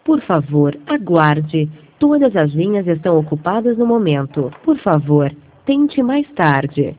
Por favor, aguarde. Todas as linhas estão ocupadas no momento. Por favor, tente mais tarde.